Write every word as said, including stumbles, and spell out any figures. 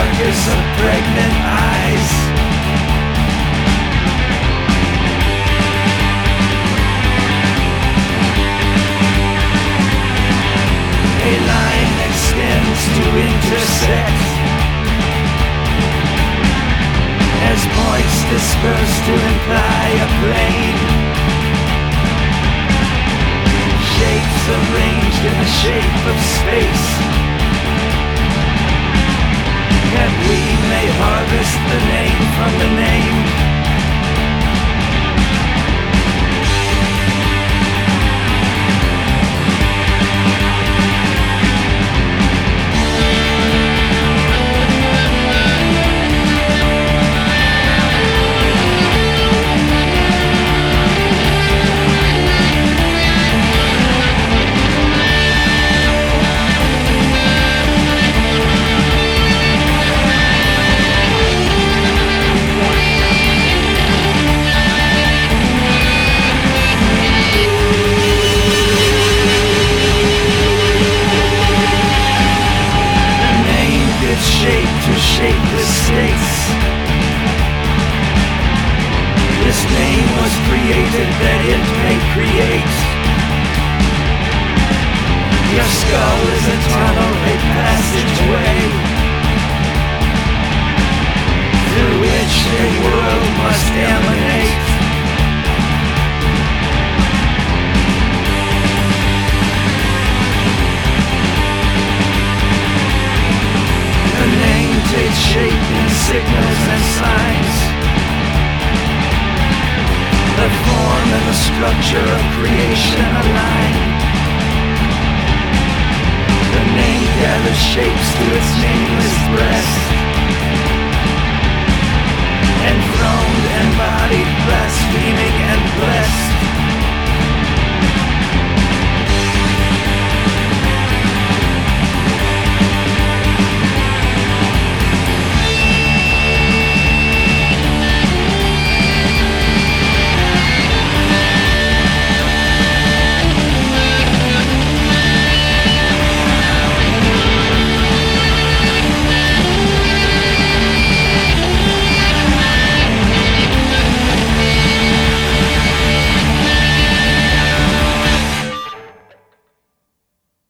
carcass of pregnant eyes. A line extends to intersect as points disperse to imply a plane. Shapes arranged in the shape of space, that we may harvest the name from the name. Shape to shapeless states. This name was created that it may create. Your skull is a tunnel, a passageway through which a world must emanate. Takes shape in signals and signs, the form and the structure of creation align. The name gathers shapes to its nameless breast.